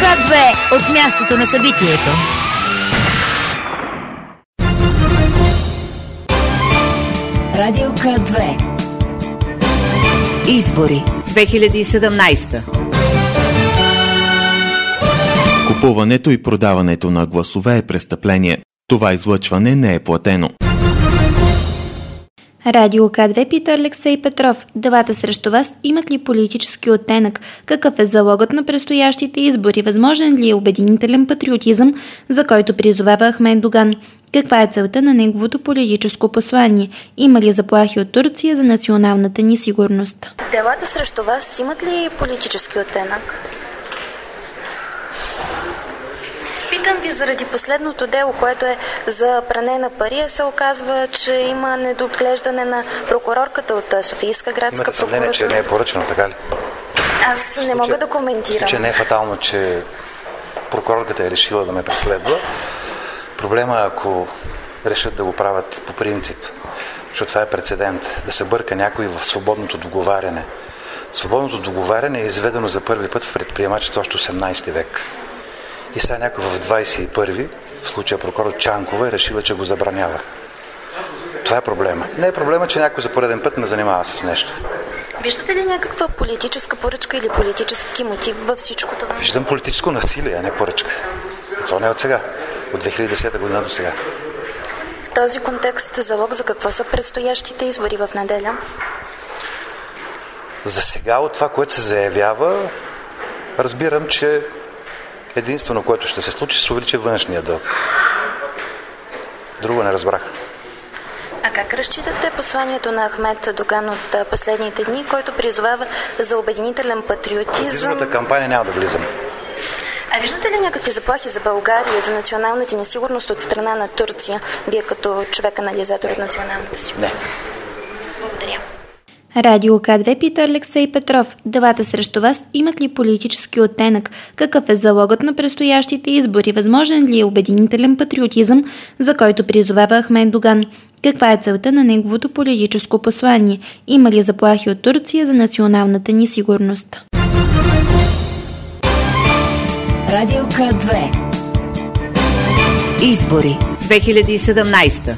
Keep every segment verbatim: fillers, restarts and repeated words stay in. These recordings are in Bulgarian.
К две от мястото на събитието. Радио К две. Избори две хиляди и седемнадесета. Купуването и продаването на гласове е престъпление. Това излъчване не е платено. Радио К две пита Алексей Петров. Делата срещу вас имат ли политически оттенък? Какъв е залогът на предстоящите избори? Възможен ли е обединителен патриотизъм, за който призовава Ахмед Доган? Каква е целта на неговото политическо послание? Има ли заплахи от Турция за националната ни сигурност? Делата срещу вас имат ли политически оттенък? Питам ви заради последното дело, което е за пране на пари. Се оказва, че има недоглеждане на прокурорката от Софийска градска Имате съмнение, прокуратура. че не е поръчано, така ли? Аз не случай, мога да коментирам. Че не е фатално, че прокурорката е решила да ме преследва. Проблема е, ако решат да го правят по принцип, защото това е прецедент, да се бърка някой в свободното договаряне. Свободното договаряне е изведено за първи път в предприемачите още осемнадесети век. И сега някой в двадесет и първи, в случая прокурор Чанкова, е решила, че го забранява. Това е проблема. Не е проблема, че някой за пореден път ме занимава с нещо. Виждате ли някаква политическа поръчка или политически мотив във всичко това? Виждам политическо насилие, а не поръчка. И то не е от сега. От две хиляди и десета година до сега. В този контекст залог за какво са предстоящите избори в неделя? За сега от това, което се заявява, разбирам, че единствено, което ще се случи, ще се увеличи външния дълг. Друго не разбрах. А как разчитате посланието на Ахмед Доган от последните дни, който призовава за обединителен патриотизъм? В изборната кампания няма да влизам. А виждате ли някакви заплахи за България, за националната ни сигурност от страна на Турция? Вие като човек-анализатор от националната сигурност. Не. Благодаря. Радио К две пита Алексей Петров. Делата срещу вас имат ли политически оттенък? Какъв е залогът на предстоящите избори? Възможен ли е обединителен патриотизъм, за който призовава Ахмед Доган? Каква е целта на неговото политическо послание? Има ли заплахи от Турция за националната ни сигурност? Радио К две. Избори две хиляди и седемнадесета.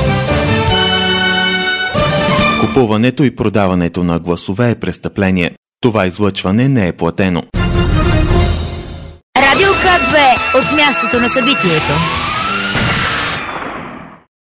Купуването и продаването на гласове е престъпление. Това излъчване не е платено. Радио К две от мястото на събитието.